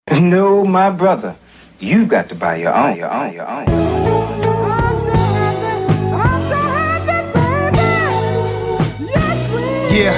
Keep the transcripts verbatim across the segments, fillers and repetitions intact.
No, my brother, you've got to buy your own, your own, your own. Yeah.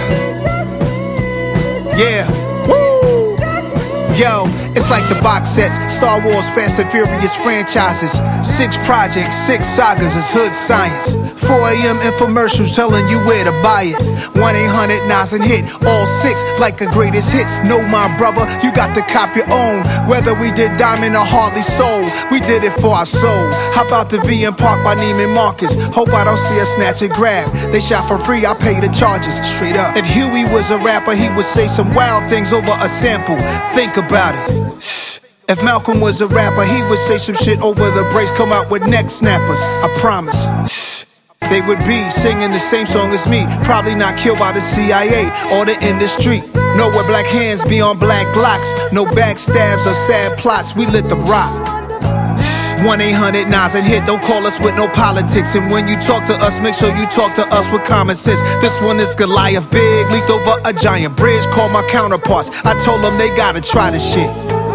Yeah. Woo! Yo, it's like the box sets, Star Wars, Fast and Furious franchises. Six projects, six sagas, it's hood science. four a.m. infomercials telling you where to buy it. one eight hundred Nas and hit, all six like the greatest hits. No, my brother, you got to cop your own. Whether we did Diamond or Harley Soul, we did it for our soul. How about the V M Park by Neiman Marcus? Hope I don't see a snatch and grab. They shot for free, I pay the charges, straight up. If Huey was a rapper, he would say some wild things over a sample. Think about it. If Malcolm was a rapper, he would say some shit over the breaks, come out with neck snappers, I promise. They would be singing the same song as me, probably not killed by the C I A or the industry. No, where black hands be on black glocks, no backstabs or sad plots, we lit the rock. one eight hundred Nas and hit, don't call us with no politics. And when you talk to us, make sure you talk to us with common sense. This one is Goliath, big, leaped over a giant bridge, call my counterparts. I told them they gotta try this shit.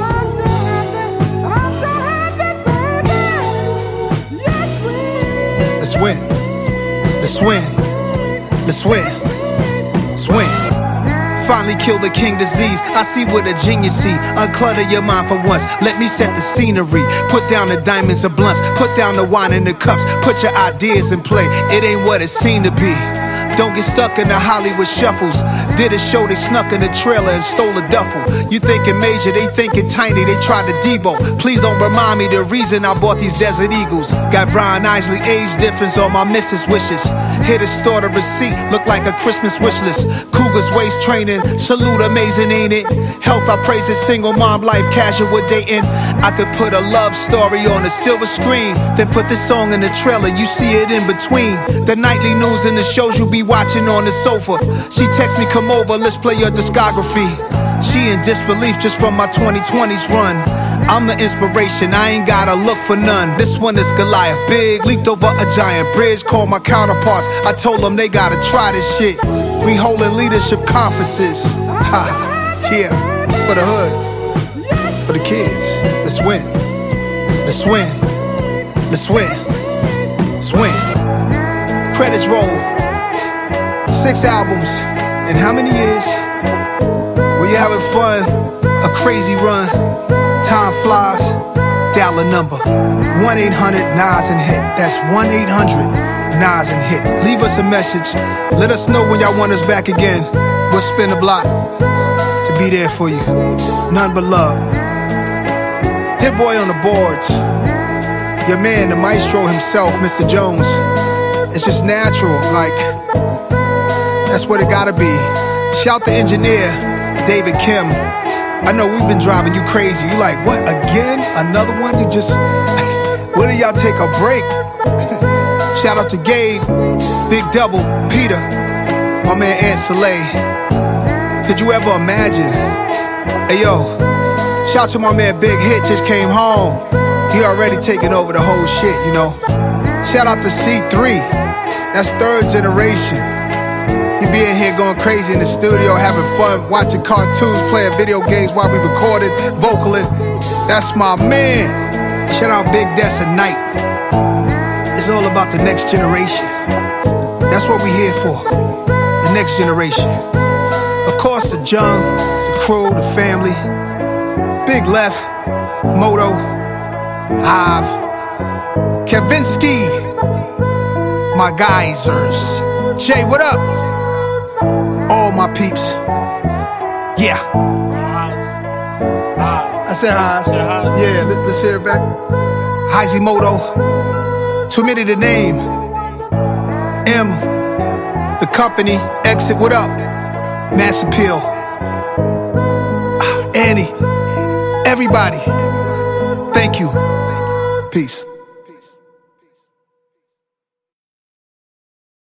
Let's win. Let's win. Let's win. Let's win. Finally killed the king disease. I see what a genius see. Unclutter your mind for once. Let me set the scenery. Put down the diamonds and blunts. Put down the wine and the cups. Put your ideas in play. It ain't what it seemed to be. Don't get stuck in the Hollywood shuffles. Did a show, they snuck in the trailer and stole a duffel. You thinking major, they thinking tiny, they tried to Debo. Please don't remind me the reason I bought these Desert Eagles. Got Brian Isley age difference on my missus wishes. Hit a store, the receipt look like a Christmas wish list. Cougars waist training, salute amazing, ain't it? Health I praise it, single mom life, casual dating. I could put a love story on a silver screen, then put this song in the trailer, you see it in between. The nightly news and the shows you be watching on the sofa. She texts me, come over, let's play your discography. She in disbelief just from my twenty twenties run. I'm the inspiration, I ain't gotta look for none. This one is Goliath, big, leaped over a giant bridge, called my counterparts. I told them they gotta try this shit. We holding leadership conferences. Ha, yeah, for the hood, for the kids. Let's win. Let's win. Let's win. Let's win. Credits roll. Six albums in how many years? Were you having fun? A crazy run. Time flies. Dial a number. one eight hundred Nas and hit. That's one eight hundred Nas and hit. Leave us a message. Let us know when y'all want us back again. We'll spin the block to be there for you. None but love. Hit boy on the boards. Your man, the maestro himself, Mister Jones. It's just natural, like, that's what it gotta be. Shout the engineer, David Kim. I know we've been driving you crazy. You like, what, again? Another one? You just, when do y'all take a break? Shout out to Gabe, Big Double, Peter, my man Aunt Soleil. Could you ever imagine? Hey yo, shout to my man Big Hit, just came home. He already taking over the whole shit, you know. Shout out to C three, that's third generation. He be in here going crazy in the studio, having fun, watching cartoons, playing video games while we recorded, vocaling. That's my man. Shout out Big Des and Night. It's all about the next generation. That's what we here for, the next generation. Of course, the Jung, the crew, the family, Big Left, Moto, Hive, Kavinsky, my geysers. Jay, what up? All my peeps. Yeah. I said highs. Yeah, let's, let's hear it back. Heisey Moto. Too many to name. M. The company. Exit, what up? Mass Appeal. Annie. Everybody.